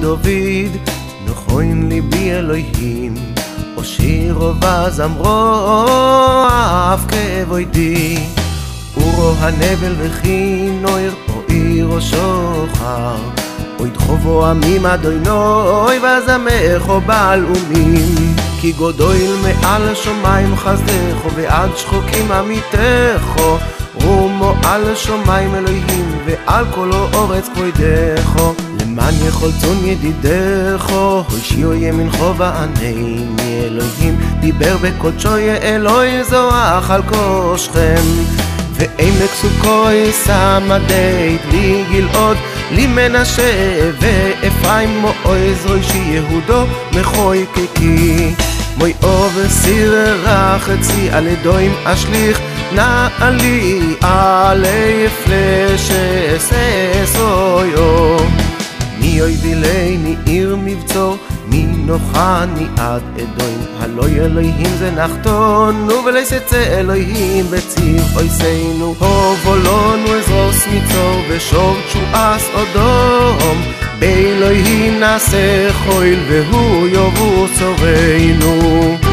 דוד, נכון ליבי אלוהים, או שיר וזמרו אף כאבוידי, אורו הנבל וכי נויר, או עיר או שוחר, אוי דחובו עמים אדוני וזמך בעל אומים, כי גודל מעל שמיים חסדך ועד שחוקים עמיתך, רומו על שמיים אלוהים ועל כל אורץ כבודך, למען יכולתון ידידך הושיעו ימינך וענני אלוהים, דיבר בקודשו אלוהי זוח על כושכם, ועמק סוכוי סמדית לי גלעוד לי מנשה, ואפרים מועז ראשי יהודו מחוי קיקי, מוי אובר סיר רחצי על ידוים אשליך נעלי עלי פלש אססויו, מי אויבי לי עיר מבצור, מי נוחני עד אדוים, הלוי אלוהים זה נחתון ולסצא אלוהים בציר אויסנו, הובולונו אזרוס מצור ושוב תשועס אודום, באלוהים נעשה חויל והוא יובו צורנו.